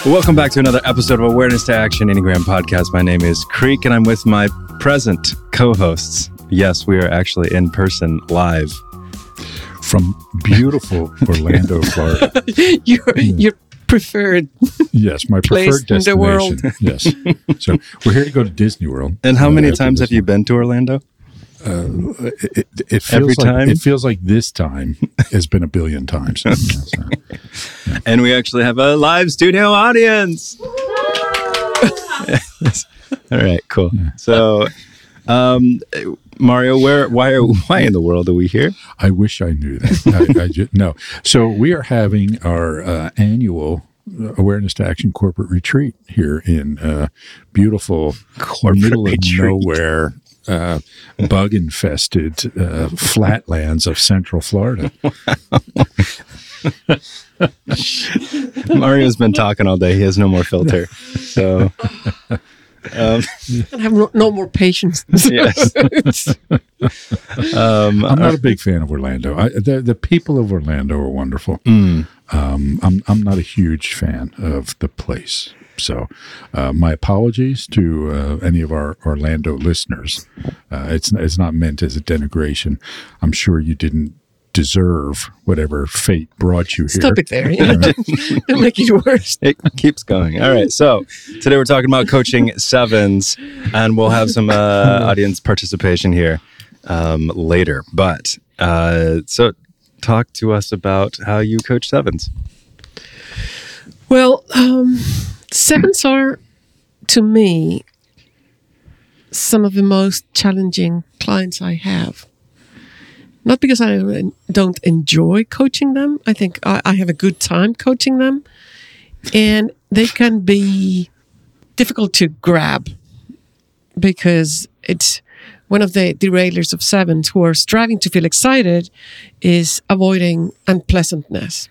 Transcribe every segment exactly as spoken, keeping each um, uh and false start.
Welcome back to another episode of Awareness to Action Enneagram Podcast. My name is Creek, and I'm with my present co-hosts. Yes, we are actually in person live from beautiful Orlando, Florida. your your preferred yes, my place preferred destination. In the world. Yes, so we're here to go to Disney World. And how uh, many times have you been to Orlando? Uh, it, it feels Every like, time? It feels like this time has been a billion times. Yeah, so, yeah. And we actually have a live studio audience. Yes. All right, cool. Yeah. So, um, Mario, where, why, are, why in the world are we here? I wish I knew that. I, I just, no. So we are having our uh, annual Awareness to Action corporate retreat here in uh, beautiful corporate middle retreat. of nowhere. Uh, bug-infested uh, flatlands of Central Florida. Mario's been talking all day. He has no more filter. So, um, I have no, no more patience. Yes. um, I'm not a big fan of Orlando. I, the the people of Orlando are wonderful. Mm. Um, I'm I'm not a huge fan of the place. So, uh, my apologies to uh, any of our Orlando listeners. Uh, it's it's not meant as a denigration. I'm sure you didn't deserve whatever fate brought you here. Stop it there. You know, don't make it worse. It keeps going. All right. So today we're talking about coaching sevens, and we'll have some uh, audience participation here um, later. But uh, so talk to us about how you coach sevens. Well, um, sevens are, to me, some of the most challenging clients I have. Not because I don't enjoy coaching them. I think I, I have a good time coaching them. And they can be difficult to grab because it's one of the derailers of sevens who are striving to feel excited is avoiding unpleasantness.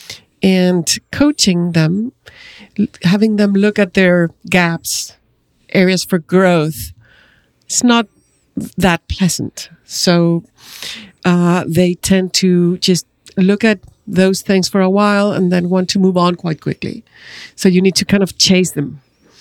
And coaching them, having them look at their gaps, areas for growth, it's not that pleasant. So uh, they tend to just look at those things for a while and then want to move on quite quickly. So you need to kind of chase them.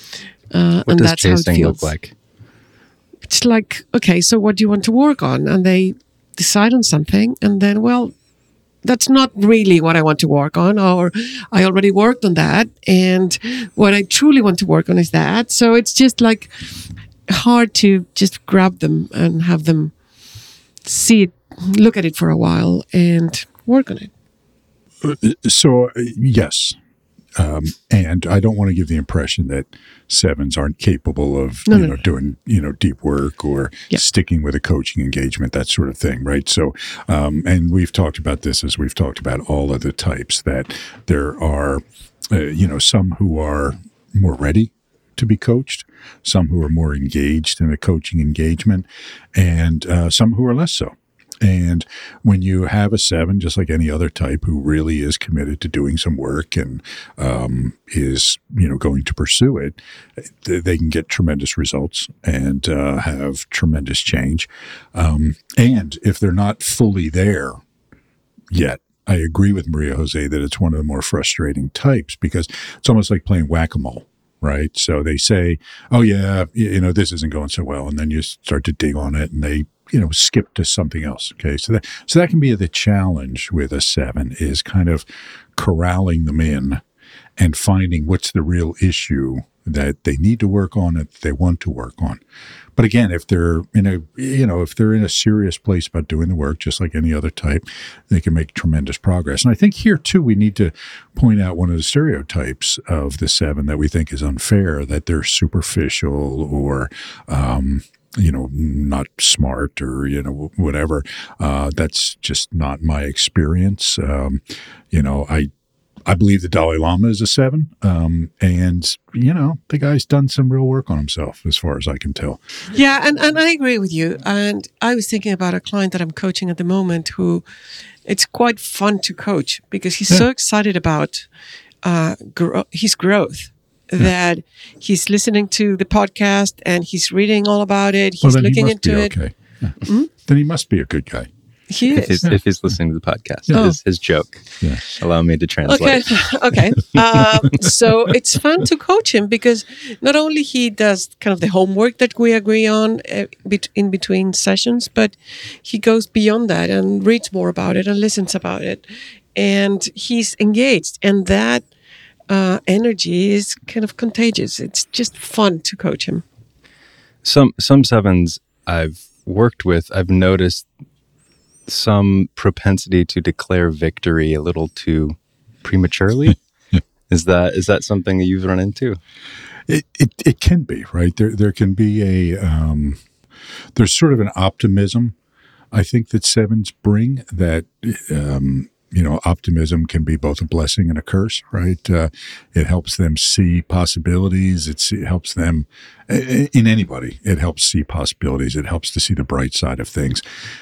Uh, what and does that's how it chasing feels. look like? It's like, okay, so what do you want to work on? And they decide on something and then, well, that's not really what I want to work on, or I already worked on that. And what I truly want to work on is that. So it's just like hard to just grab them and have them see it, look at it for a while and work on it. So, yes. Um, and I don't want to give the impression that sevens aren't capable of no, you no, know no. doing you know deep work or yeah. sticking with a coaching engagement, that sort of thing, right? So, um, and we've talked about this as we've talked about all of the types, that there are uh, you know some who are more ready to be coached, some who are more engaged in a coaching engagement, and uh, some who are less so. And when you have a seven, just like any other type, who really is committed to doing some work and um, is, you know, going to pursue it, they can get tremendous results and uh, have tremendous change. Um, and if they're not fully there yet, I agree with Maria Jose that it's one of the more frustrating types because it's almost like playing whack-a-mole. Right. So they say, oh, yeah, you know, this isn't going so well. And then you start to dig on it and they, you know, skip to something else. OK, so that so that can be the challenge with a seven, is kind of corralling them in and finding what's the real issue that they need to work on, that they want to work on. But again, if they're in a, you know, if they're in a serious place about doing the work, just like any other type, they can make tremendous progress. And I think here too, we need to point out one of the stereotypes of the seven that we think is unfair, that they're superficial or, um, you know, not smart or, you know, whatever. Uh, that's just not my experience. Um, you know, I, I believe the Dalai Lama is a seven. Um, and, you know, the guy's done some real work on himself as far as I can tell. Yeah, and, and I agree with you. And I was thinking about a client that I'm coaching at the moment who it's quite fun to coach because he's yeah. so excited about uh, gro- his growth yeah. that he's listening to the podcast and he's reading all about it. He's well, then looking he must into be it. Okay. Yeah. Mm-hmm. Then he must be a good guy. He If is. he's, if he's listening to the podcast, Oh. his, his joke. Yeah. Allow me to translate. Okay, okay. Uh, so it's fun to coach him because not only he does kind of the homework that we agree on uh, bet- in between sessions, but he goes beyond that and reads more about it and listens about it, and he's engaged, and that uh, energy is kind of contagious. It's just fun to coach him. Some some sevens I've worked with, I've noticed some propensity to declare victory a little too prematurely. Is that is that something that you've run into? It, it it can be, right? There there can be a um, there's sort of an optimism, I think, that sevens bring that um, you know, optimism can be both a blessing and a curse, right? Uh, it helps them see possibilities. It's, it helps them, in anybody, it helps see possibilities. It helps to see the bright side of things.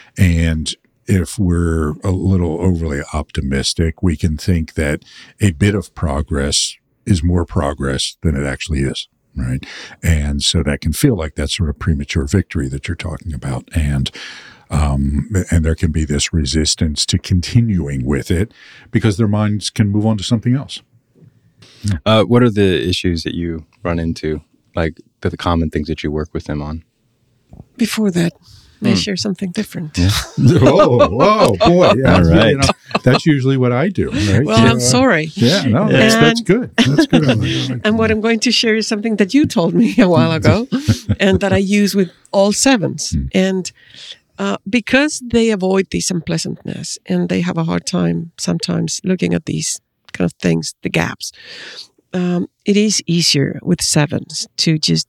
And if we're a little overly optimistic, we can think that a bit of progress is more progress than it actually is, right? And so that can feel like that sort of premature victory that you're talking about. And Um, and there can be this resistance to continuing with it because their minds can move on to something else. Yeah. Uh, what are the issues that you run into, like the, the common things that you work with them on? Before that, may I Mm. share something different? Yeah. oh, oh, boy. Yeah, All right. You know, that's usually what I do. Right? Well, Yeah. I'm sorry. Yeah, no, that's, that's And- good. That's good. I like- I like And what I'm going to share is something that you told me a while ago and that I use with all sevens. And uh, because they avoid this unpleasantness and they have a hard time sometimes looking at these kind of things, the gaps, um, it is easier with sevens to just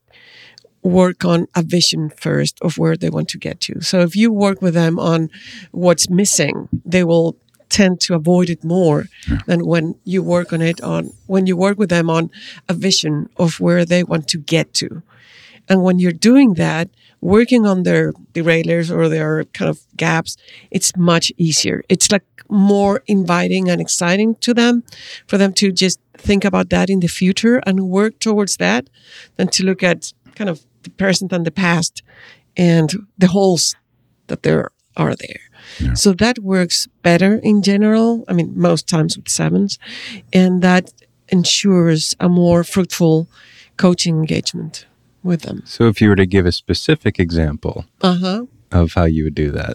work on a vision first of where they want to get to. So if you work with them on what's missing, they will tend to avoid it more Yeah. than when you work on it on when you work with them on a vision of where they want to get to. And when you're doing that, working on their derailers or their kind of gaps, it's much easier. It's like more inviting and exciting to them for them to just think about that in the future and work towards that than to look at kind of the present and the past and the holes that there are there. Yeah. So that works better in general. I mean, most times with sevens, and that ensures a more fruitful coaching engagement with them. So if you were to give a specific example Uh-huh. of how you would do that.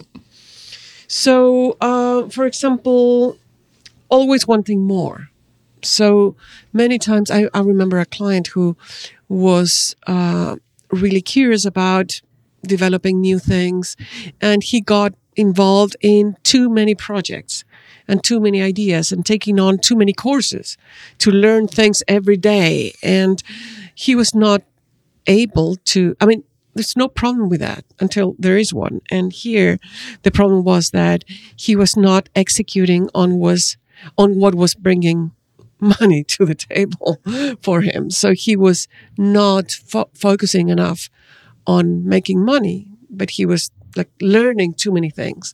So, uh, for example, always wanting more. So many times I, I remember a client who was uh, really curious about developing new things, and he got involved in too many projects and too many ideas and taking on too many courses to learn things every day. And he was not able to, I mean, there's no problem with that until there is one. And here the problem was that he was not executing on was on what was bringing money to the table for him. So he was not fo- focusing enough on making money, but he was like learning too many things.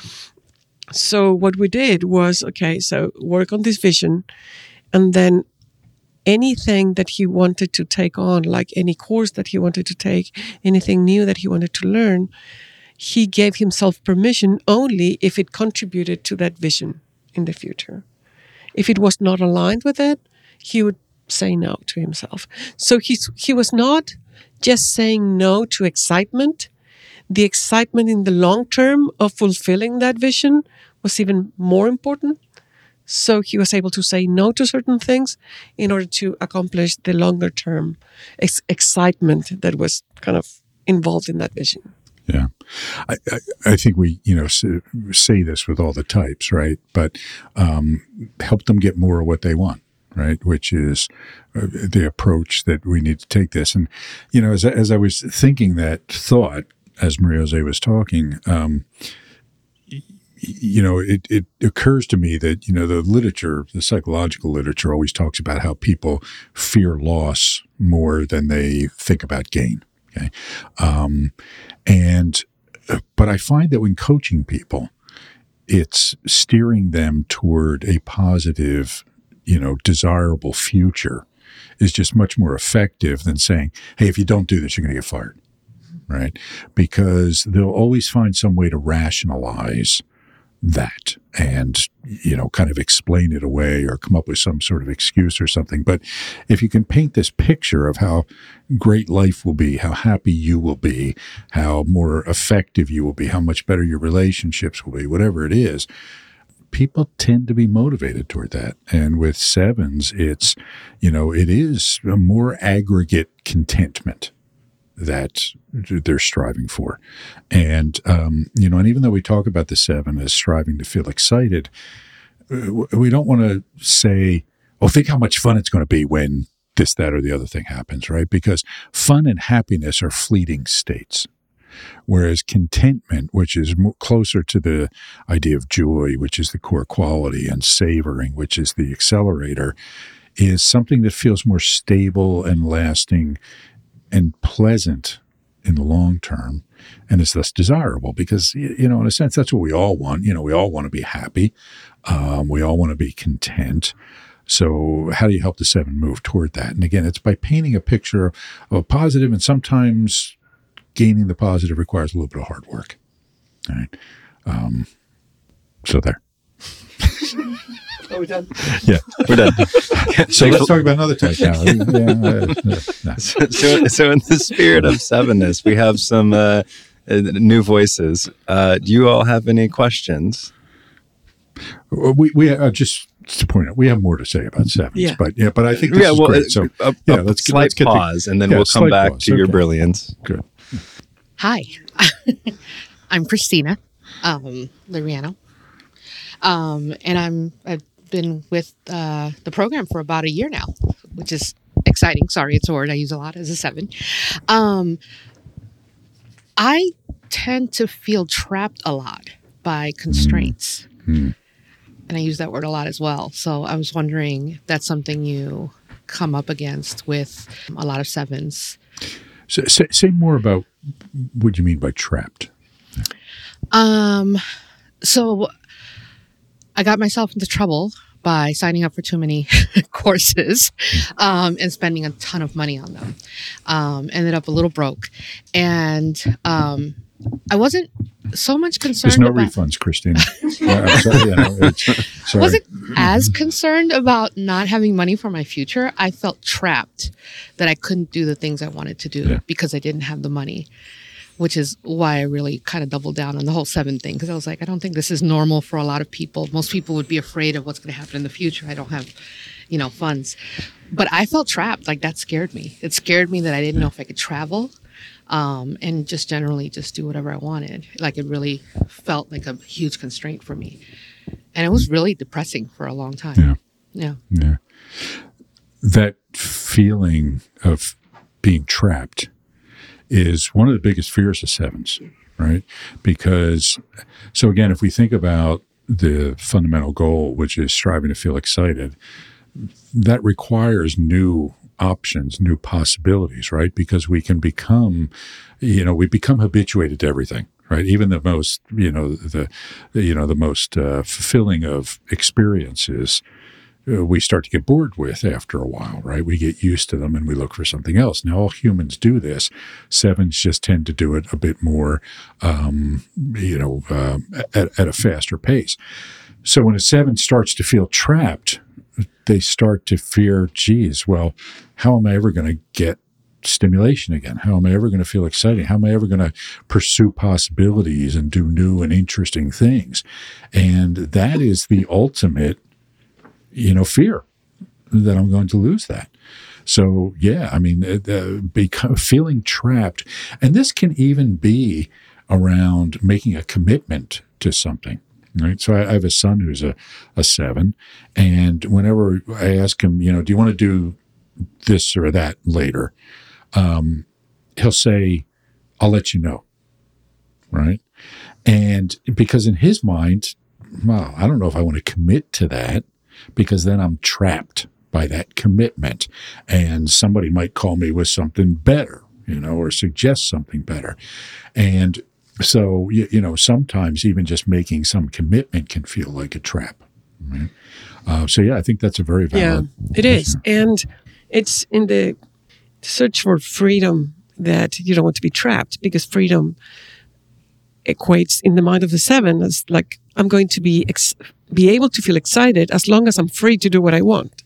So what we did was, okay, so work on this vision, and then anything that he wanted to take on, like any course that he wanted to take, anything new that he wanted to learn, he gave himself permission only if it contributed to that vision in the future. If it was not aligned with it, he would say no to himself. So he's, he was not just saying no to excitement. The excitement in the long term of fulfilling that vision was even more important. So he was able to say no to certain things in order to accomplish the longer term ex- excitement that was kind of involved in that vision. Yeah. I, I, I think we, you know, say, say this with all the types, right? But um, help them get more of what they want, right? Which is uh, the approach that we need to take this. And, you know, as, I- as I was thinking that thought, as Maria Jose was talking, um, you know, it, it occurs to me that, you know, the literature, the psychological literature always talks about how people fear loss more than they think about gain. Okay. Um, and, but I find that when coaching people, it's steering them toward a positive, you know, desirable future is just much more effective than saying, hey, if you don't do this, you're going to get fired. Right. Because they'll always find some way to rationalize that and, you know, kind of explain it away or come up with some sort of excuse or something. But if you can paint this picture of how great life will be, how happy you will be, how more effective you will be, how much better your relationships will be, whatever it is, people tend to be motivated toward that. And with sevens, it's, you know, it is a more aggregate contentment that they're striving for. And, um, you know, and even though we talk about the seven as striving to feel excited, we don't want to say, oh, think how much fun it's going to be when this, that, or the other thing happens, right? Because fun and happiness are fleeting states. Whereas contentment, which is more closer to the idea of joy, which is the core quality, and savoring, which is the accelerator, is something that feels more stable and lasting and pleasant in the long term, and is thus desirable because, you know, in a sense, that's what we all want. You know, we all want to be happy. Um, we all want to be content. So how do you help the seven move toward that? And again, it's by painting a picture of a positive, and sometimes gaining the positive requires a little bit of hard work. All right. Um, so there. Are we done? Yeah, We're done. So let's talk about another type now. Yeah, uh, no. so, so in the spirit of sevenness, we have some uh, uh, new voices. Uh, do you all have any questions? We we uh, just to point out, we have more to say about sevens, Yeah. but yeah, but I think this yeah, is well, great. So a, a, yeah, a let's get, slight let's get pause, the, and then yeah, we'll come slight back pause. to your Okay. brilliance. Good. Hi, I'm Christina um, Liriano, um, and I'm I've been with uh, the program for about a year now, which is exciting. Sorry, it's a word I use a lot as a seven. Um, I tend to feel trapped a lot by constraints, Mm. and I use that word a lot as well. So I was wondering if that's something you come up against with a lot of sevens. So, say, say more about what you mean by trapped. Um, so I got myself into trouble by signing up for too many courses, um, and spending a ton of money on them. Um, ended up a little broke, and um, I wasn't so much concerned. There's no about, refunds, Christina. Yeah, I'm sorry, you know, it's, sorry. I wasn't as concerned about not having money for my future. I felt trapped that I couldn't do the things I wanted to do Yeah. because I didn't have the money, which is why I really kind of doubled down on the whole seven thing. Because I was like, I don't think this is normal for a lot of people. Most people would be afraid of what's going to happen in the future. I don't have, you know, funds. But I felt trapped. Like, that scared me. It scared me that I didn't know if I could travel, um, and just generally just do whatever I wanted. Like, it really felt like a huge constraint for me. And it was really depressing for a long time. Yeah. Yeah. Yeah. That feeling of being trapped is one of the biggest fears of sevens, right? Because, so again, if we think about the fundamental goal, which is striving to feel excited, that requires new options, new possibilities, right? Because we can become, you know, we become habituated to everything, right? Even the most, you know, the, the you know, the most uh, fulfilling of experiences, uh, we start to get bored with after a while, right? We get used to them and we look for something else. Now, all humans do this. Sevens just tend to do it a bit more, um, you know, uh, at, at a faster pace. So when a seven starts to feel trapped, they start to fear, geez, well, how am I ever going to get stimulation again? How am I ever going to feel exciting? How am I ever going to pursue possibilities and do new and interesting things? And that is the ultimate, you know, fear that I'm going to lose that. So, yeah, I mean, uh, become, feeling trapped. And this can even be around making a commitment to something. Right. So I, I have a son who's a, a seven. And whenever I ask him, you know, do you want to do this or that later? Um, he'll say, I'll let you know. Right. And because in his mind, well, I don't know if I want to commit to that, because then I'm trapped by that commitment. And somebody might call me with something better, you know, or suggest something better. And so, you, you know, sometimes even just making some commitment can feel like a trap. Right? Uh, so, yeah, I think that's a very valid. Yeah, it is. And it's in the search for freedom that you don't want to be trapped, because freedom equates in the mind of the seven as like, I'm going to be ex- be able to feel excited as long as I'm free to do what I want.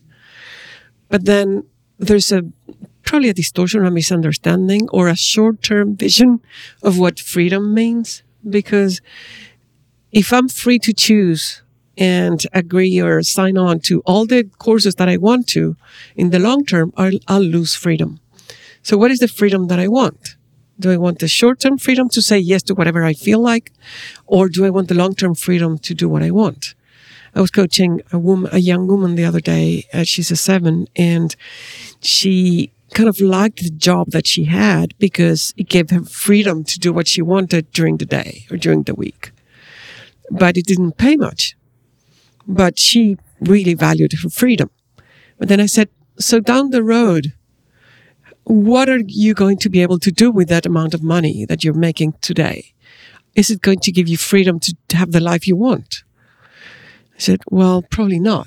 But then there's a probably a distortion or a misunderstanding or a short-term vision of what freedom means. Because if I'm free to choose and agree or sign on to all the courses that I want to, in the long term, I'll, I'll lose freedom. So what is the freedom that I want? Do I want the short-term freedom to say yes to whatever I feel like? Or do I want the long-term freedom to do what I want? I was coaching a woman, a young woman the other day. Uh, she's a seven, and she kind of liked the job that she had because it gave her freedom to do what she wanted during the day or during the week. But it didn't pay much. But she really valued her freedom. But then I said, so down the road, what are you going to be able to do with that amount of money that you're making today? Is it going to give you freedom to, to have the life you want? I said, well, probably not.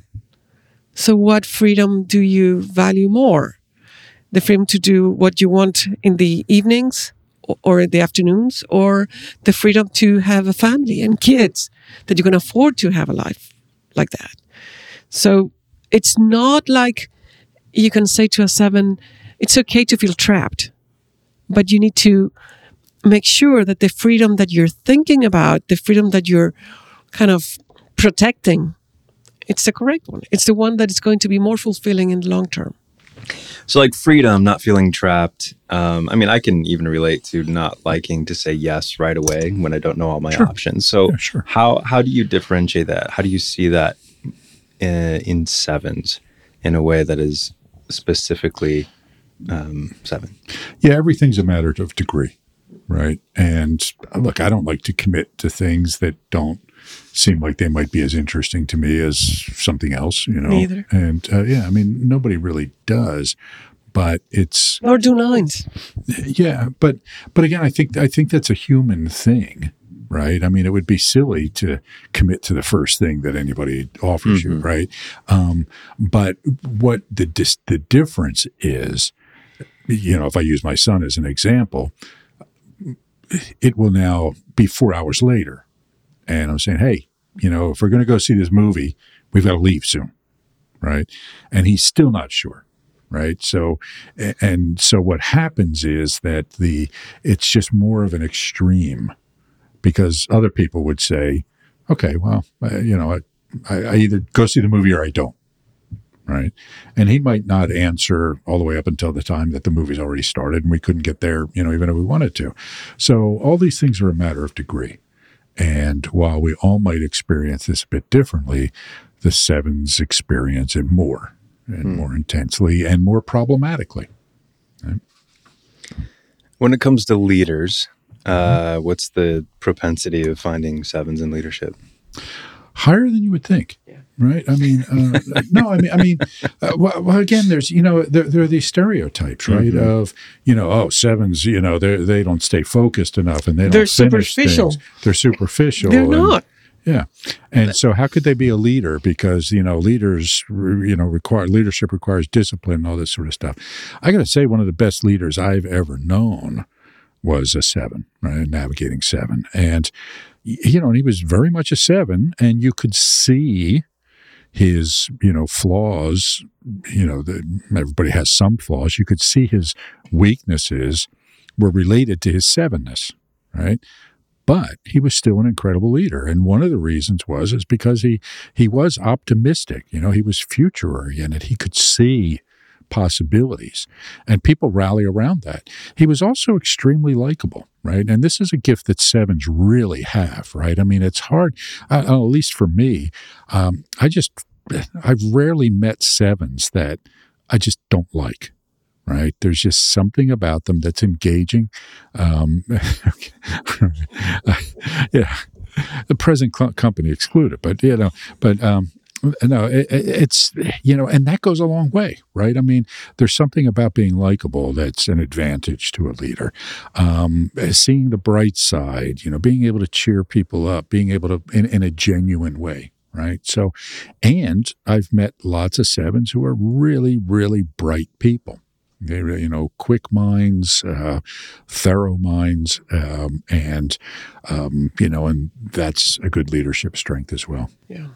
So what freedom do you value more? The freedom to do what you want in the evenings or in the afternoons, or the freedom to have a family and kids that you can afford to have a life like that? So it's not like you can say to a seven, it's okay to feel trapped, but you need to make sure that the freedom that you're thinking about, the freedom that you're kind of protecting, it's the correct one. It's the one that is going to be more fulfilling in the long term. So like freedom, not feeling trapped. Um, I mean, I can even relate to not liking to say yes right away when I don't know all my Sure. options. So Yeah, sure. how how do you differentiate that? How do you see that in, in sevens in a way that is specifically um, seven? Yeah, everything's a matter of degree, right? And look, I don't like to commit to things that don't seem like they might be as interesting to me as something else, you know. Neither. And uh, yeah, I mean, nobody really does, but it's Or do nines. yeah, but but again, I think I think that's a human thing, right? I mean, it would be silly to commit to the first thing that anybody offers Mm-hmm. you, right? Um, but what the dis- the difference is, you know, if I use my son as an example, it will now be four hours later. And I'm saying, hey, you know, if we're going to go see this movie, we've got to leave soon, right? And he's still not sure, right? So, and so what happens is that the it's just more of an extreme, because other people would say, okay, well, uh, you know, I, I either go see the movie or I don't, right? And he might not answer all the way up until the time that the movie's already started and we couldn't get there, you know, even if we wanted to. So all these things are a matter of degree. And while we all might experience this a bit differently, the sevens experience it more and Hmm. more intensely and more problematically. Right? When it comes to leaders, uh, what's the propensity of finding sevens in leadership? Higher than you would think, right? I mean, uh, no, I mean, I mean, uh, well, well, again, there's, you know, there, there are these stereotypes, right? Mhm. Of, you know, oh, sevens, you know, they they don't stay focused enough and they don't They're finish superficial. things. They're superficial. They're and- not. Yeah. And so how could they be a leader? Because, you know, leaders, you know, require leadership requires discipline and all this sort of stuff. I got to say, one of the best leaders I've ever known was a seven, right? Navigating seven. And, you know, and he was very much a seven, and you could see his, you know, flaws, you know, the, everybody has some flaws. You could see his weaknesses were related to his sevenness, right? But he was still an incredible leader. And one of the reasons was is because he he was optimistic. You know, he was future oriented. He could see possibilities. And people rally around that. He was also extremely likable, right? And this is a gift that sevens really have, right? I mean, it's hard, uh, at least for me. Um, I just, I've rarely met sevens that I just don't like. Right. There's just something about them that's engaging. Um, yeah. The present cl- company excluded, but, you know, but, um, no, it, it's, you know, and that goes a long way, right? I mean, there's something about being likable that's an advantage to a leader. Um, seeing the bright side, you know, being able to cheer people up, being able to, in, in a genuine way. Right. So, and I've met lots of sevens who are really, really bright people. They, you know, quick minds, uh, thorough minds, um, and um, you know, and that's a good leadership strength as well. Yeah.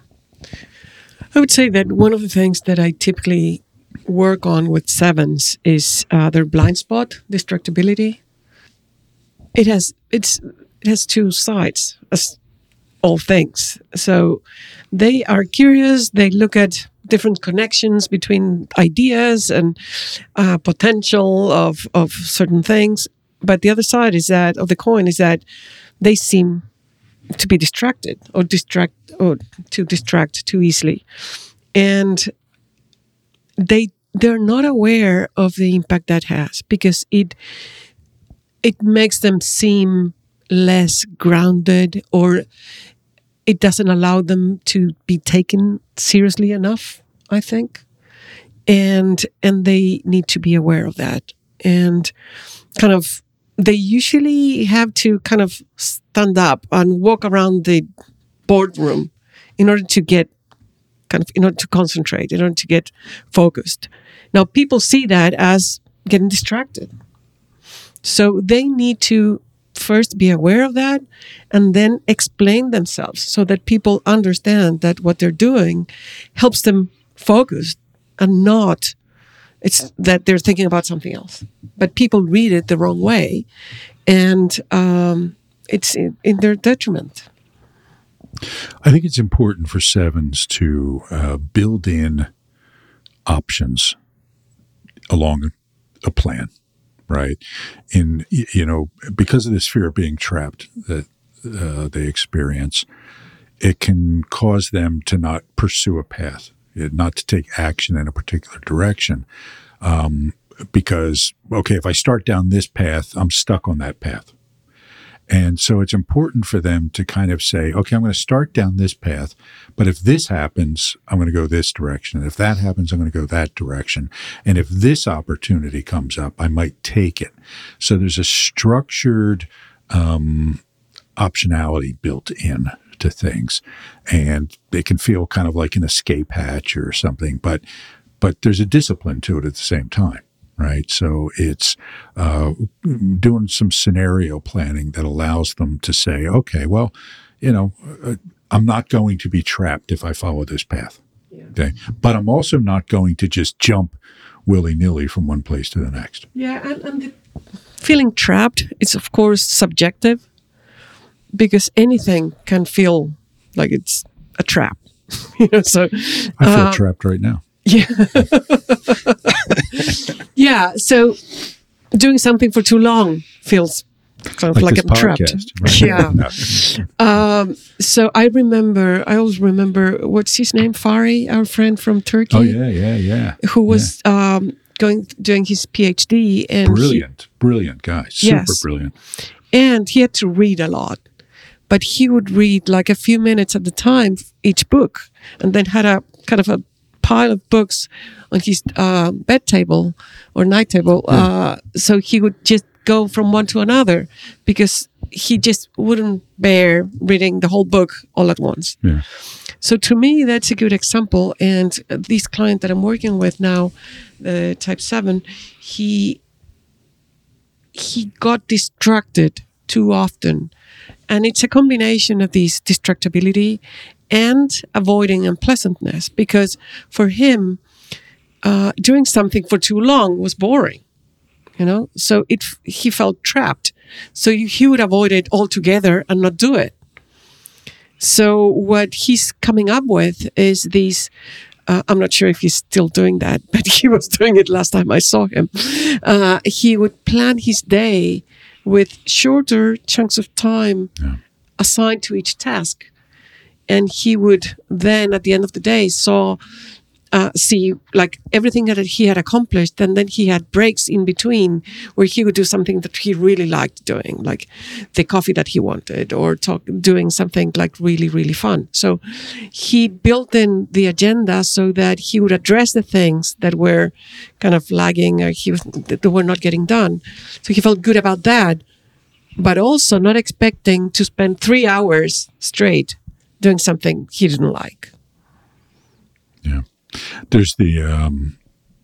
I would say that one of the things that I typically work on with sevens is uh, their blind spot, distractibility. It has it's it has two sides, as all things. So they are curious. They look at different connections between ideas and uh, potential of of certain things. But the other side is that of the coin is that they seem to be distracted or distract or to distract too easily, and they they're not aware of the impact that has, because it it makes them seem less grounded, or it doesn't allow them to be taken seriously enough, I think. And and they need to be aware of that. And kind of they usually have to kind of stand up and walk around the boardroom in order to get kind of in order to concentrate, in order to get focused. Now, people see that as getting distracted. So they need to first be aware of that and then explain themselves so that people understand that what they're doing helps them focus and not it's that they're thinking about something else. But people read it the wrong way, and um, it's in, in their detriment. I think it's important for sevens to uh, build in options along a plan, right? In, you know, because of this fear of being trapped that uh, they experience, it can cause them to not pursue a path, not to take action in a particular direction. Um, because, okay, if I start down this path, I'm stuck on that path. And so it's important for them to kind of say, okay, I'm going to start down this path, but if this happens, I'm going to go this direction. And if that happens, I'm going to go that direction. And if this opportunity comes up, I might take it. So there's a structured um, optionality built in to things. And it can feel kind of like an escape hatch or something, but but there's a discipline to it at the same time. Right. So it's uh, doing some scenario planning that allows them to say, okay, well, you know, uh, I'm not going to be trapped if I follow this path. Yeah. Okay. But I'm also not going to just jump willy-nilly from one place to the next. Yeah. And, and the feeling trapped is, of course, subjective, because anything can feel like it's a trap. you know, so I feel um, trapped right now. Yeah. yeah. So doing something for too long feels kind of like, like I'm trapped. Right? Yeah. no. um, so I remember, I always remember, what's his name? Fari, our friend from Turkey. Oh, yeah, yeah, yeah. Who was yeah. Um, going, doing his PhD. And brilliant, he, brilliant guy. Super yes. brilliant. And he had to read a lot. But he would read like a few minutes at a time each book, and then had a kind of a pile of books on his uh, bed table or night table. Yeah. Uh, so he would just go from one to another, because he just wouldn't bear reading the whole book all at once. Yeah. So to me, that's a good example. And this client that I'm working with now, the type seven, he he got distracted too often. And it's a combination of this distractibility and avoiding unpleasantness, because for him, uh, doing something for too long was boring, you know. So it he felt trapped. So he would avoid it altogether and not do it. So what he's coming up with is these. Uh, I'm not sure if he's still doing that, but he was doing it last time I saw him. Uh, he would plan his day with shorter chunks of time yeah. assigned to each task. And he would then, at the end of the day, saw, uh, see like everything that he had accomplished. And then he had breaks in between where he would do something that he really liked doing, like the coffee that he wanted, or talk, doing something like really, really fun. So he built in the agenda so that he would address the things that were kind of lagging, or he was, that were not getting done. So he felt good about that, but also not expecting to spend three hours straight doing something he didn't like. Yeah. There's the um,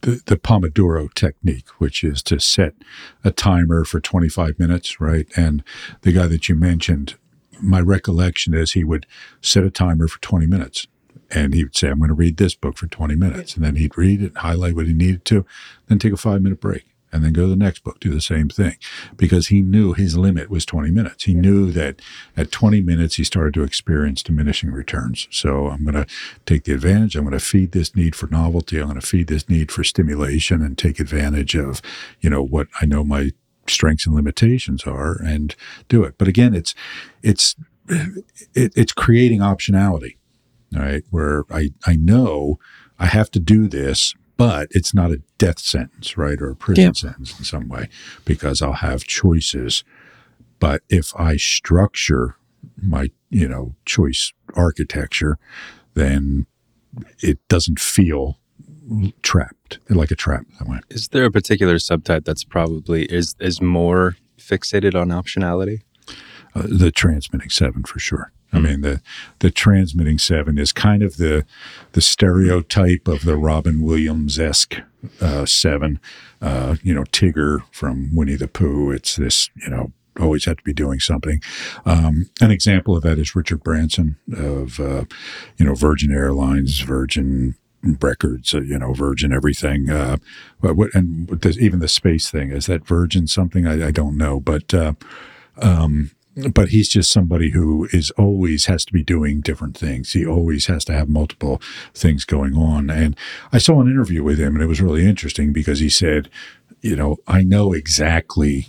the, the Pomodoro technique, which is to set a timer for twenty-five minutes, right? And the guy that you mentioned, my recollection is he would set a timer for twenty minutes. And he would say, I'm going to read this book for twenty minutes. And then he'd read it, highlight what he needed to, then take a five-minute break, and then go to the next book, do the same thing. Because he knew his limit was twenty minutes. He yeah. knew that at twenty minutes, he started to experience diminishing returns. So I'm going to take the advantage. I'm going to feed this need for novelty. I'm going to feed this need for stimulation and take advantage of, you know, what I know my strengths and limitations are and do it. But again, it's, it's, it, it's creating optionality. All right, where I, I know I have to do this, but it's not a death sentence, right, or a prison yep. sentence in some way, because I'll have choices. But if I structure my, you know, choice architecture, then it doesn't feel trapped, like a trap that way. Is there a particular subtype that's probably is is more fixated on optionality? Uh, the transmitting seven, for sure. I mean, the the transmitting seven is kind of the the stereotype of the Robin Williams-esque uh, seven. Uh, you know, Tigger from Winnie the Pooh. It's this, you know, always have to be doing something. Um, an example of that is Richard Branson of, uh, you know, Virgin Airlines, Virgin Records, uh, you know, Virgin everything. Uh, what, and the, even the space thing, is that Virgin something? I, I don't know. But uh, um But he's just somebody who is always has to be doing different things. He always has to have multiple things going on. And I saw an interview with him, and it was really interesting because he said, you know, I know exactly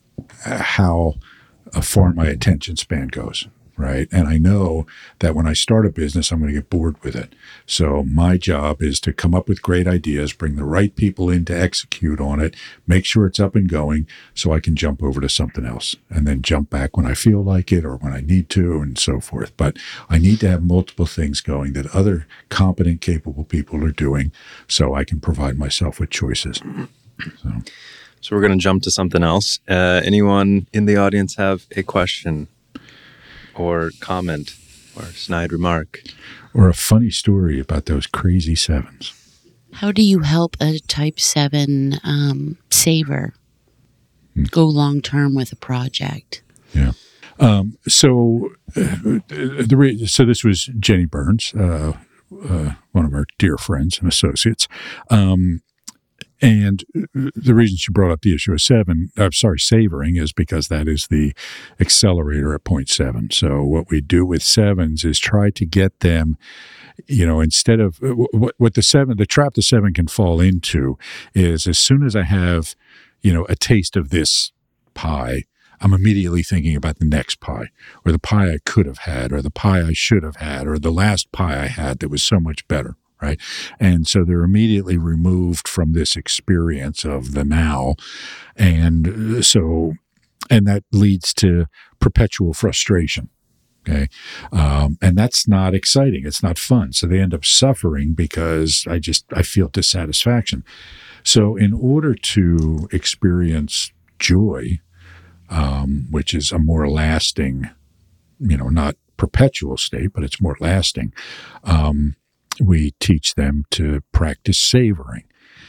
how far my attention span goes, right? And I know that when I start a business, I'm going to get bored with it. So my job is to come up with great ideas, bring the right people in to execute on it, make sure it's up and going so I can jump over to something else and then jump back when I feel like it or when I need to and so forth. But I need to have multiple things going that other competent, capable people are doing so I can provide myself with choices. So, so we're going to jump to something else. Uh, anyone in the audience have a question or comment or snide remark? Or a funny story about those crazy sevens? How do you help a type seven um, saver hmm. go long term with a project? Yeah. Um, so, uh, the re- so this was Jenny Burns, uh, uh, one of our dear friends and associates. Um, And the reason she brought up the issue of seven, I'm sorry, savoring, is because that is the accelerator at point seven. So what we do with sevens is try to get them, you know, instead of what, what the seven, the trap the seven can fall into is as soon as I have, you know, a taste of this pie, I'm immediately thinking about the next pie or the pie I could have had or the pie I should have had or the last pie I had that was so much better. Right. And so they're immediately removed from this experience of the now. And so, and that leads to perpetual frustration. Okay. Um, and that's not exciting. It's not fun. So they end up suffering because I just, I feel dissatisfaction. So in order to experience joy, um, which is a more lasting, you know, not perpetual state, but it's more lasting, um, we teach them to practice savoring.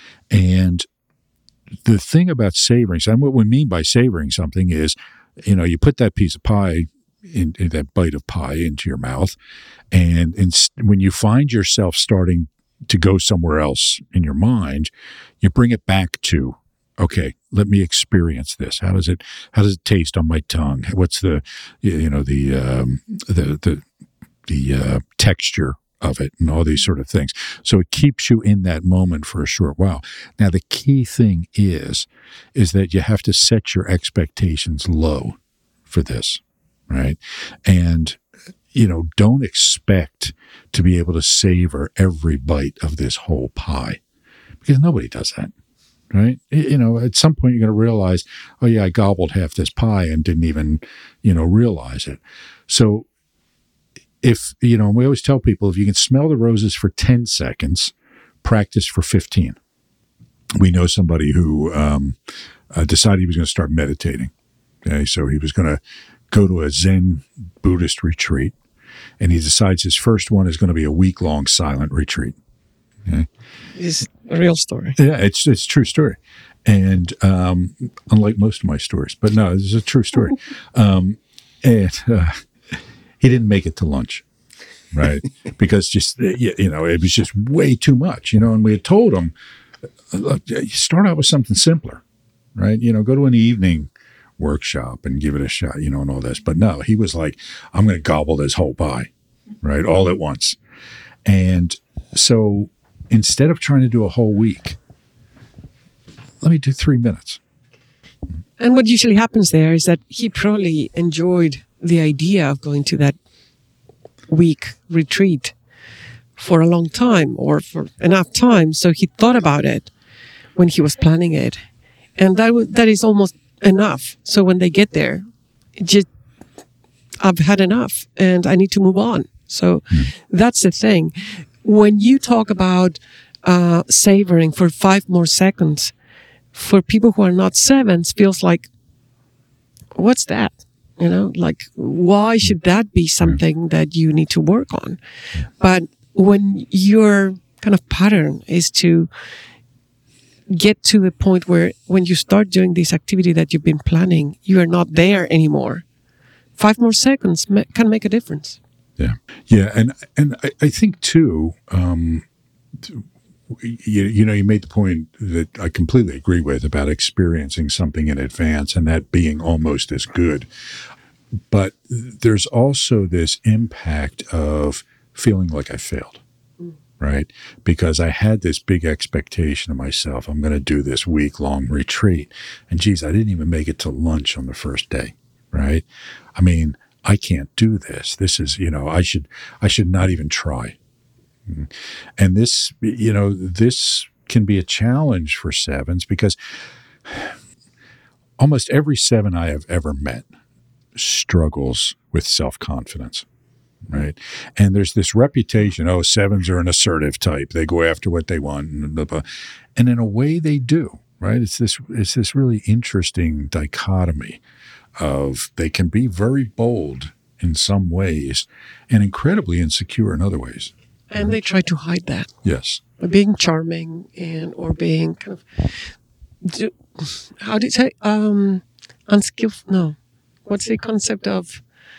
And the thing about savoring, and what we mean by savoring something is, you know, you put that piece of pie, in, in that bite of pie into your mouth, and in, when you find yourself starting to go somewhere else in your mind, you bring it back to, okay, let me experience this. How does it, how does it taste on my tongue? What's the, you know, the, um, the, the, the uh, texture of it and all these sort of things. So it keeps you in that moment for a short while. Now, the key thing is, is that you have to set your expectations low for this, right? And, you know, don't expect to be able to savor every bite of this whole pie because nobody does that, right? You know, at some point you're going to realize, oh yeah, I gobbled half this pie and didn't even, you know, realize it. So if, you know, we always tell people, if you can smell the roses for ten seconds, practice for fifteen. We know somebody who um, uh, decided he was going to start meditating. Okay, so he was going to go to a Zen Buddhist retreat, and he decides his first one is going to be a week-long silent retreat. Okay? It's a real story. Yeah, it's it's a true story, and um, unlike most of my stories, but no, this is a true story. Um, and uh, he didn't make it to lunch, right? Because just you know, it was just way too much, you know. And we had told him, look, you start out with something simpler, right? You know, go to an evening workshop and give it a shot, you know, and all this. But no, he was like, I'm going to gobble this whole pie, right, all at once. And so instead of trying to do a whole week, let me do three minutes. And what usually happens there is that he probably enjoyed the idea of going to that week retreat for a long time or for enough time. So he thought about it when he was planning it. And that w- that is almost enough. So when they get there, it just, I've had enough and I need to move on. So mm. that's the thing. When you talk about uh, savoring for five more seconds, for people who are not sevens, feels like, what's that? You know, like, why should that be something that you need to work on? But when your kind of pattern is to get to the point where when you start doing this activity that you've been planning, you are not there anymore. Five more seconds ma- can make a difference. Yeah. Yeah. And, and I, I think too, um, you, you know, you made the point that I completely agree with about experiencing something in advance and that being almost as good. But there's also this impact of feeling like I failed, right? Because I had this big expectation of myself. I'm going to do this week-long retreat. And geez, I didn't even make it to lunch on the first day, right? I mean, I can't do this. This is, you know, I should, I should not even try. And this, you know, this can be a challenge for sevens because almost every seven I have ever met struggles with self-confidence, right? And there's this reputation, oh, sevens are an assertive type. They go after what they want. And, blah, blah. And in a way they do, right? It's this, it's this really interesting dichotomy of they can be very bold in some ways and incredibly insecure in other ways. And they try to hide that. Yes. By being charming and or being kind of, do, how do you say, um, unskillful, no. What's the concept of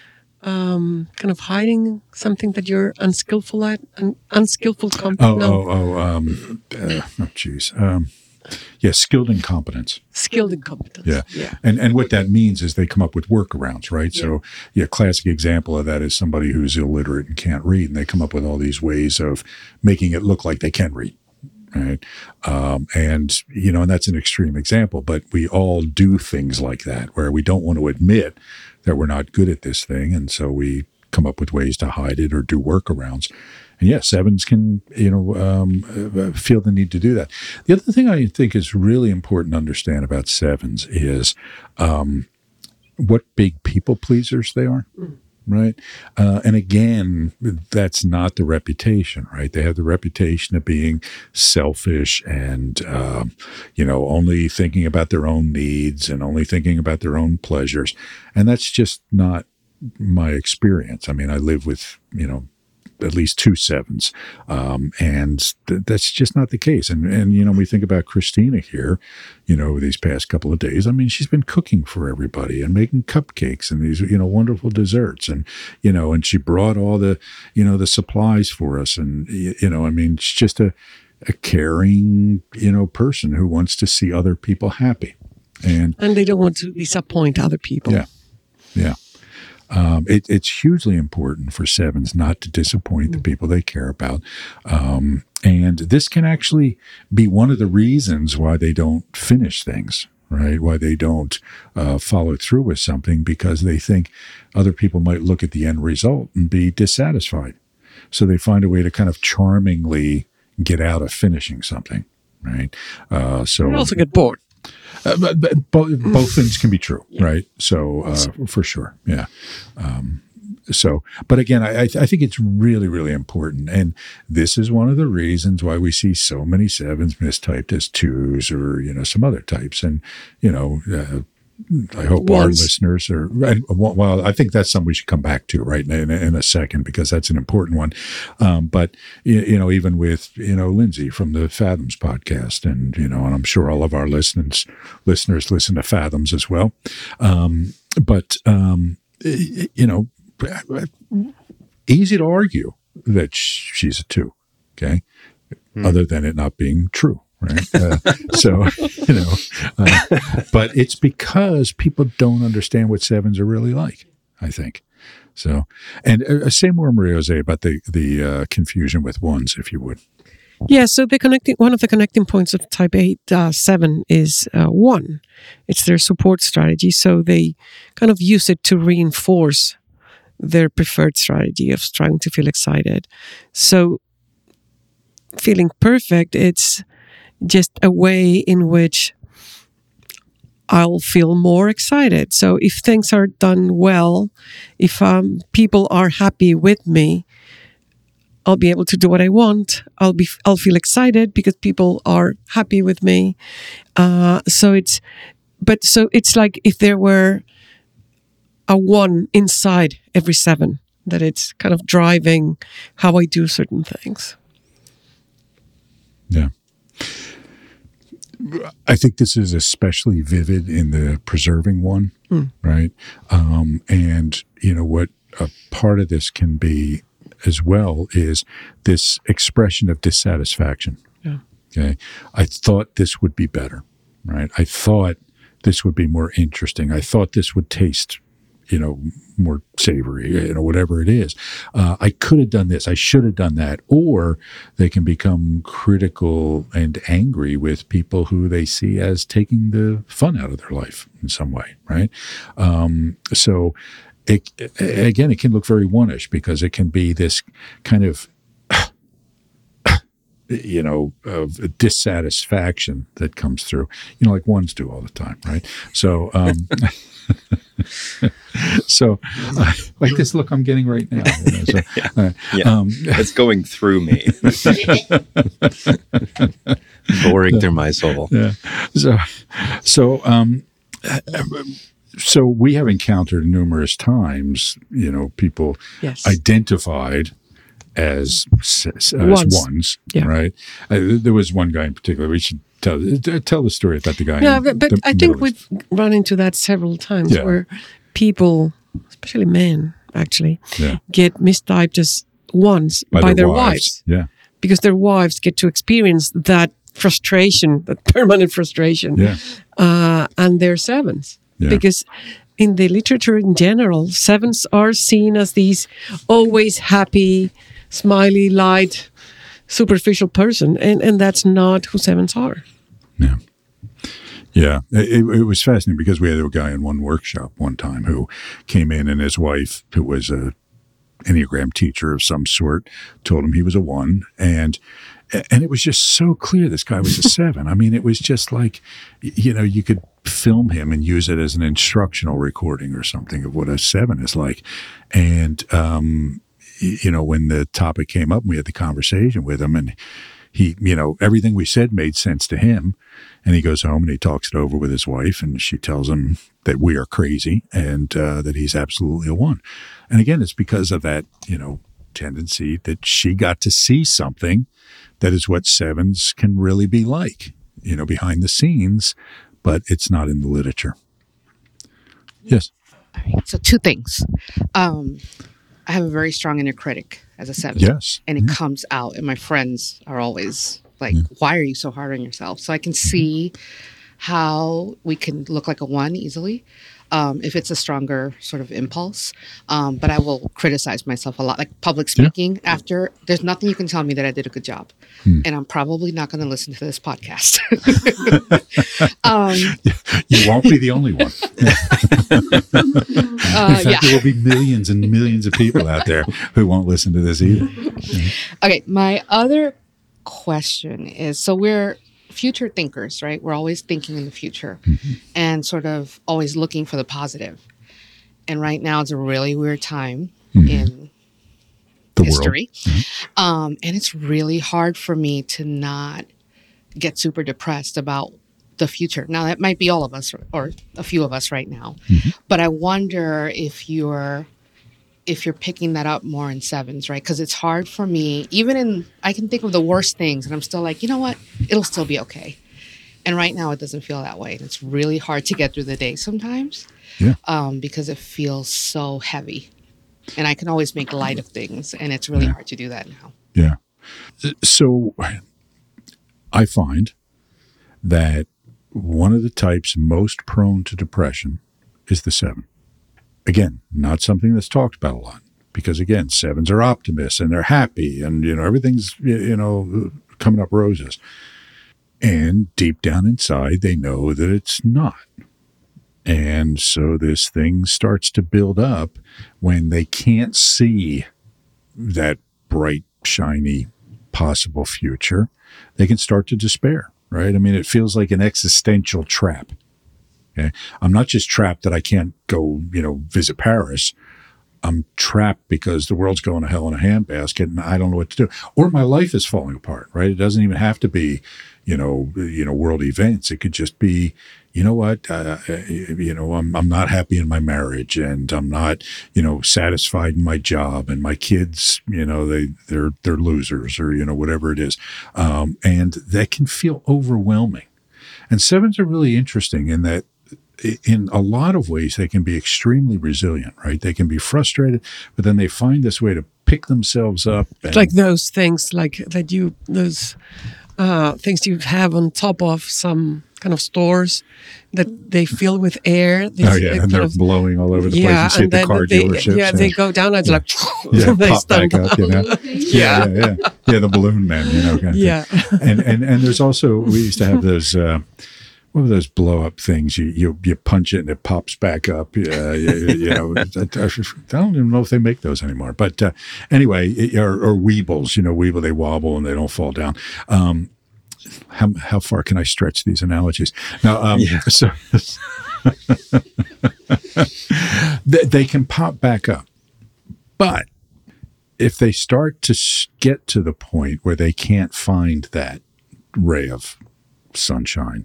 um, kind of hiding something that you're unskillful at? An unskillful comp- Oh, no. oh, oh, um, uh, oh, geez. Um, yeah, skilled incompetence. Skilled incompetence. Yeah. yeah. And and what that means is they come up with workarounds, right? Yeah. So, yeah, classic example of that is somebody who's illiterate and can't read, and they come up with all these ways of making it look like they can read. Right. Um, and, you know, and that's an extreme example, but we all do things like that where we don't want to admit that we're not good at this thing. And so we come up with ways to hide it or do workarounds. And yes, yeah, sevens can, you know, um, feel the need to do that. The other thing I think is really important to understand about sevens is um, what big people pleasers they are. Mm. Right. Uh, and again, that's not the reputation, right? They have the reputation of being selfish and, um, you know, only thinking about their own needs and only thinking about their own pleasures. And that's just not my experience. I mean, I live with, you know, at least two sevens. Um, and th- that's just not the case. And, and, you know, we think about Christina here, you know, these past couple of days. I mean, she's been cooking for everybody and making cupcakes and these, you know, wonderful desserts. And, you know, and she brought all the, you know, the supplies for us. And, you know, I mean, she's just a, a caring, you know, person who wants to see other people happy. And, and they don't want to disappoint other people. Yeah. Yeah. Um, it, it's hugely important for sevens not to disappoint the people they care about. Um, and this can actually be one of the reasons why they don't finish things, right? Why they don't uh, follow through with something, because they think other people might look at the end result and be dissatisfied. So they find a way to kind of charmingly get out of finishing something, right? Uh, so they also get bored. Uh, but, but both, both things can be true, yeah. Right? So, uh, for sure, yeah. Um, so, but again, I, I think it's really, really important, and this is one of the reasons why we see so many sevens mistyped as twos or you know some other types, and you know, uh, I hope our Once. listeners are, and, well, I think that's something we should come back to right in, in a second, because that's an important one. Um, but, you, you know, even with, you know, Lindsay from the Fathoms podcast, and, you know, and I'm sure all of our listeners, listeners listen to Fathoms as well. Um, but, um, you know, easy to argue that she's a two, okay, hmm. other than it not being true. Right. Uh, so, you know, uh, but it's because people don't understand what sevens are really like, I think. So, and uh, say more, Maria Jose, about the, the uh, confusion with ones, if you would. Yeah. So the connecting, one of the connecting points of type eight, uh, seven is uh, one. It's their support strategy. So they kind of use it to reinforce their preferred strategy of trying to feel excited. So feeling perfect, it's just a way in which I'll feel more excited. So if things are done well, if um, people are happy with me, I'll be able to do what I want. I'll be, I'll feel excited because people are happy with me. Uh, so it's, but so it's like if there were a one inside every seven, that it's kind of driving how I do certain things. Yeah. I think this is especially vivid in the preserving one, mm. right? Um, and, you know, what a part of this can be as well is this expression of dissatisfaction. Yeah. Okay. I thought this would be better, right? I thought this would be more interesting. I thought this would taste, you know, more savory, you know, whatever it is. Uh, I could have done this. I should have done that. Or they can become critical and angry with people who they see as taking the fun out of their life in some way, right? Um, so, it, again, it can look very one-ish because it can be this kind of, you know, of dissatisfaction that comes through, you know, like ones do all the time, right? So, um, so uh, like this look I'm getting right now. You know, so, uh, yeah, um, it's going through me, boring through my soul. Yeah. So, so, um, so we have encountered numerous times, you know, people yes. identified as, as ones, ones yeah. right? Uh, there was one guy in particular. We should tell tell the story about the guy. Yeah, but, but I think we've run into that several times yeah. where people, especially men, actually, yeah. get mistyped as ones by, by their, their wives. wives. Yeah, because their wives get to experience that frustration, that permanent frustration, yeah. uh, and they're sevens. Yeah. Because in the literature in general, sevens are seen as these always happy, smiley, light, superficial person, and, and that's not who sevens are. Yeah. Yeah. It, it was fascinating because we had a guy in one workshop one time who came in, and his wife, who was a Enneagram teacher of some sort, told him he was a one, and and it was just so clear this guy was a seven. I mean, it was just like, you know, you could film him and use it as an instructional recording or something of what a seven is like. And, um, you know, when the topic came up, we had the conversation with him, and he, you know, everything we said made sense to him. And he goes home and he talks it over with his wife, and she tells him that we are crazy and uh, that he's absolutely a one. And again, it's because of that, you know, tendency that she got to see something that is what sevens can really be like, you know, behind the scenes, but it's not in the literature. Yes. All right. So two things. Um, I have a very strong inner critic as a seven. Yes. And it yeah. comes out, and my friends are always like, yeah. why are you so hard on yourself? So I can see how we can look like a one easily. Um, if it's a stronger sort of impulse. Um, but I will criticize myself a lot. Like public speaking, yeah. after, there's nothing you can tell me that I did a good job. Hmm. And I'm probably not going to listen to this podcast. um, you won't be the only one. uh, In fact, yeah. there will be millions and millions of people out there who won't listen to this either. Okay, my other question is, so we're future thinkers, right? We're always thinking in the future mm-hmm. and sort of always looking for the positive. And right now it's a really weird time mm-hmm. in the history. Mm-hmm. Um, and it's really hard for me to not get super depressed about the future. Now, that might be all of us or a few of us right now. Mm-hmm. But I wonder if you're if you're picking that up more in sevens, right? Because it's hard for me, even in, I can think of the worst things and I'm still like, you know what? It'll still be okay. And right now it doesn't feel that way. And it's really hard to get through the day sometimes Yeah. um, because it feels so heavy. And I can always make light of things. And it's really Yeah. hard to do that now. Yeah. So I find that one of the types most prone to depression is the seven. Again, not something that's talked about a lot because, again, sevens are optimists and they're happy and, you know, everything's, you know, coming up roses. And deep down inside, they know that it's not. And so this thing starts to build up when they can't see that bright, shiny, possible future. They can start to despair, right? I mean, it feels like an existential trap. Okay? I'm not just trapped that I can't go, you know, visit Paris. I'm trapped because the world's going to hell in a handbasket and I don't know what to do. Or my life is falling apart, right? It doesn't even have to be, you know, you know, world events. It could just be, you know what, uh, you know, I'm I'm not happy in my marriage and I'm not, you know, satisfied in my job and my kids, you know, they they're they're losers or, you know, whatever it is, um, and that can feel overwhelming. And sevens are really interesting in that. In a lot of ways, they can be extremely resilient, right? They can be frustrated, but then they find this way to pick themselves up. And, Like those things, like that you, those uh, things you have on top of some kind of stores that they fill with air. They, oh, yeah, and kind they're of, blowing all over the yeah, place. You see and at the then car they, dealerships. yeah, they go down and it's yeah. like, yeah, they pop stand back up, you know? Yeah. yeah, yeah, yeah. Yeah, the balloon men, you know, kind of Yeah. thing. And, and, and there's also, we used to have those, uh, what were those blow up things? You you you punch it and it pops back up. Uh, you, you know, I, I don't even know if they make those anymore. But uh, anyway, it, or, or Weebles, you know, Weeble, they wobble and they don't fall down. Um, how how far can I stretch these analogies? Now, um, Yeah. so they, they can pop back up, but if they start to get to the point where they can't find that ray of sunshine,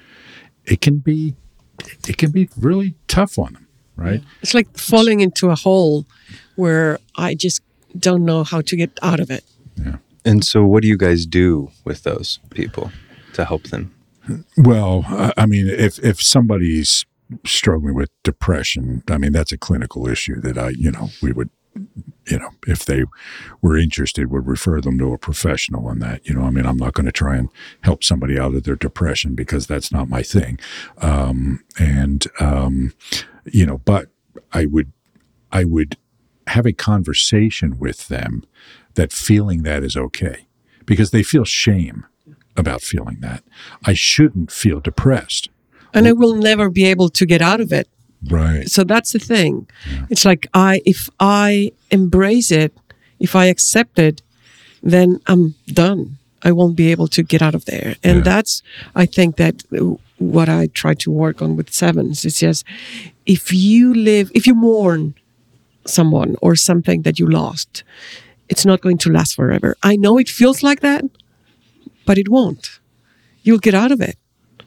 it can be it can be really tough on them, right? It's like falling into a hole where I just don't know how to get out of it. Yeah. And so what do you guys do with those people to help them? Well, I mean, if if somebody's struggling with depression, I mean, that's a clinical issue that I, you know, we would, you know, if they were interested, would refer them to a professional on that. You know, I mean, I'm not going to try and help somebody out of their depression because that's not my thing. Um, and, um, you know, but I would, I would have a conversation with them that feeling that is okay because they feel shame about feeling that. I shouldn't feel depressed. And I will never be able to get out of it. Right. So that's the thing. Yeah. It's like I, if I embrace it, if I accept it, then I'm done. I won't be able to get out of there. And Yeah. that's, I think that what I try to work on with sevens is just, if you live, if you mourn someone or something that you lost, it's not going to last forever. I know it feels like that, but it won't. You'll get out of it.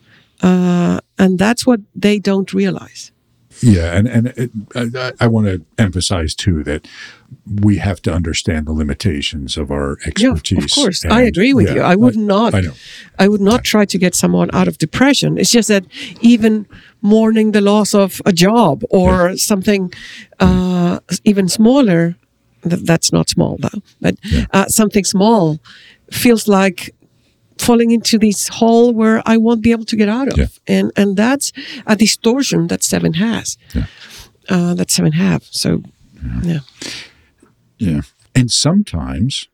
Uh, and that's what they don't realize. Yeah, and and it, I, I want to emphasize too that we have to understand the limitations of our expertise. Yeah, of course, And, I agree with yeah, you. I would I, not. I know. I would not try to get someone out of depression. It's just that even mourning the loss of a job or something uh, even smaller, th- that's not small though, but Yeah. uh, something small feels like falling into this hole where I won't be able to get out of. Yeah. And and that's a distortion that seven has. Yeah. Uh, that seven have. So, yeah. Yeah, and sometimes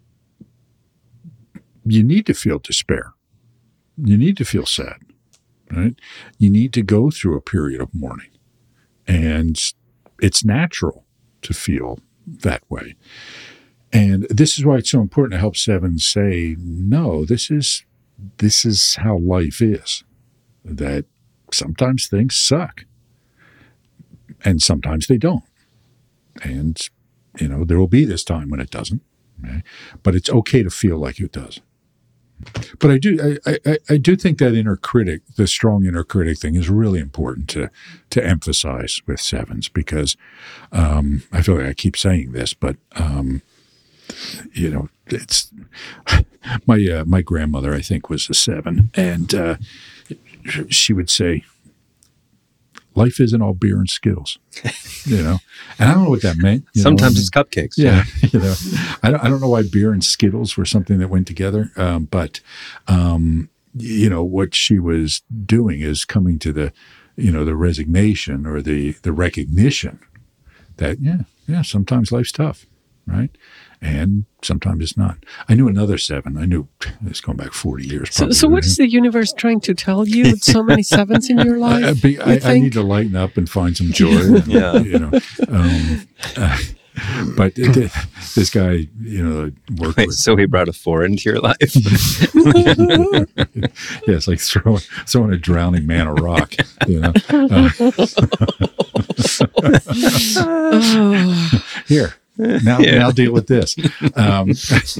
you need to feel despair. You need to feel sad, right? You need to go through a period of mourning, and it's natural to feel that way. And this is why it's so important to help sevens say, no, this is this is how life is. That sometimes things suck. And sometimes they don't. And, you know, there will be this time when it doesn't. Okay? But it's okay to feel like it does. But I do, I, I, I do think that inner critic, the strong inner critic thing, is really important to to emphasize with sevens because um, I feel like I keep saying this, but um, you know, it's my uh, my grandmother, I think, was a seven, and uh, she would say, "Life isn't all beer and Skittles," you know, and I don't know what that meant. You Sometimes know? it's cupcakes. Yeah, you know, I don't, I don't know why beer and Skittles were something that went together, um, but um, you know what she was doing is coming to the, you know, the resignation or the the recognition that yeah, yeah, sometimes life's tough, right, and sometimes it's not. I knew another seven. I knew it's going back forty years. So, Probably, so what is the universe trying to tell you with so many sevens in your life? I, I, be, I, I need to lighten up and find some joy. And, Yeah. you know. Um, uh, but it, it, this guy, you know, worked Wait, with. so he brought a four into your life? Yeah, it's like throwing throwing a drowning man a rock. You know. Uh, Oh, here, now, Yeah. now deal with this. Um,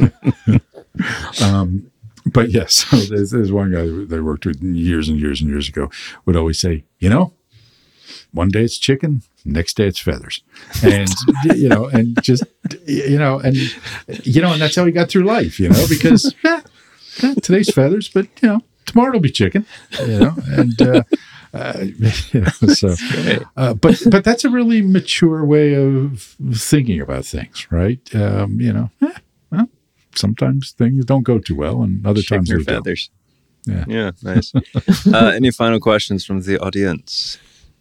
um, but yes, so there's, there's one guy that I worked with years and years and years ago would always say, you know, one day it's chicken, next day it's feathers, and you know, and just you know, and you know, and that's how he got through life, you know, because eh, eh, today's feathers, but you know, tomorrow it'll be chicken, you know, and. Uh, Uh, you know, so, uh, but but that's a really mature way of thinking about things, right? Um, you know, eh, well, sometimes things don't go too well, and other Chicken times or they do. feathers. Yeah. Yeah, nice. Uh, any final questions from the audience?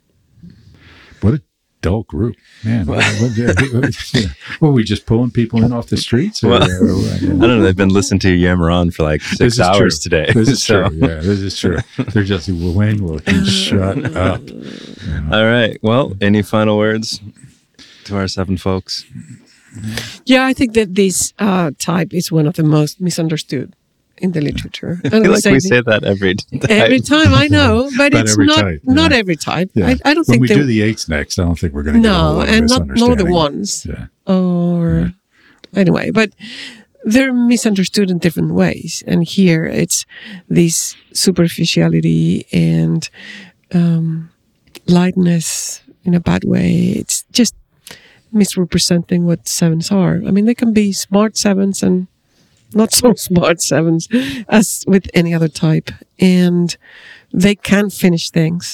What a dull group, man! What, what, yeah, were we just pulling people in off the streets? Or, Well, or what? I don't know. They've been listening to you yammer on for like This six is hours true. today. This is so. true. Yeah, this is true. They're just well, when will he shut up? All right. Well, any final words to our seven folks? yeah, I think that this uh, type is one of the most misunderstood in the literature. I feel like we that- say that every time. every time. I know, but Not it's every not type, not yeah. every type. Yeah. I, I don't when think we they- do the eights next, I don't think we're going to get a whole no, lot of and not not the misunderstanding. ones. Yeah. Or anyway, but they're misunderstood in different ways. And here it's this superficiality and um, lightness in a bad way. It's just misrepresenting what sevens are. I mean, they can be smart sevens and not so smart sevens as with any other type. And they can finish things.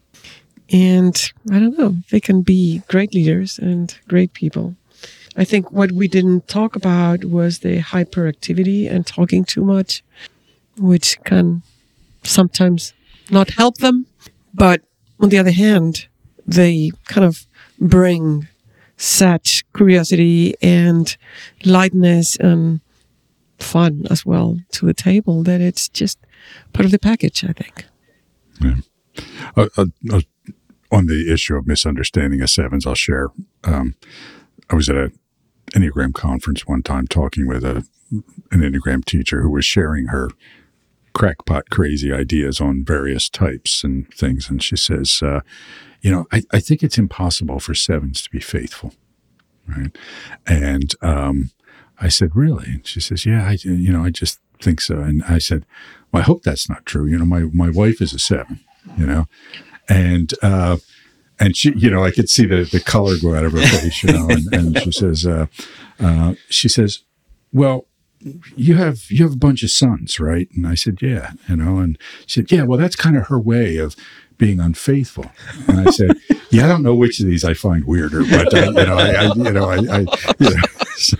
And I don't know, they can be great leaders and great people. I think what we didn't talk about was the hyperactivity and talking too much, which can sometimes not help them. But on the other hand, they kind of bring such curiosity and lightness and fun as well to the table that it's just part of the package, I think. Yeah. Uh, uh, uh, on the issue of misunderstanding of sevens, I'll share. Um, I was at a Enneagram conference one time talking with a an Enneagram teacher who was sharing her crackpot crazy ideas on various types and things. And she says, uh, you know, I, I think it's impossible for sevens to be faithful. Right. And um, I said, really? And she says, yeah, I, you know, I just think so. And I said, well, I hope that's not true. You know, my, my wife is a seven, you know, and, uh, and she, you know, I could see the, the color go out of her face, you know, and, and she says, uh, uh, she says, well, you have, you have a bunch of sons, right? And I said, yeah, you know, and she said, yeah, well, that's kind of her way of being unfaithful. And I said, yeah, I don't know which of these I find weirder, but uh, you know, I, I, you know, I, I you know,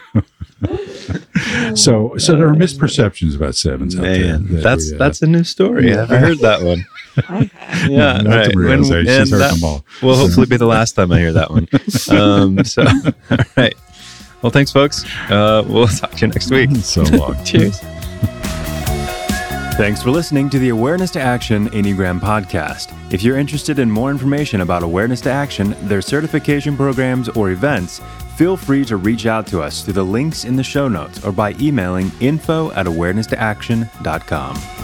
so, so, so there are misperceptions about sevens out there. Man, that that's we, uh, that's a new story. I haven't heard that one. Yeah, Not right. to Maria, When- say she's and heard that them all. will hopefully be the last time I hear that one. Um, so, all right. Well, thanks, folks. Uh, we'll talk to you next week. So long. Cheers. Thanks for listening to the Awareness to Action Enneagram podcast. If you're interested in more information about Awareness to Action, their certification programs, or events, feel free to reach out to us through the links in the show notes or by emailing info at awareness to action dot com.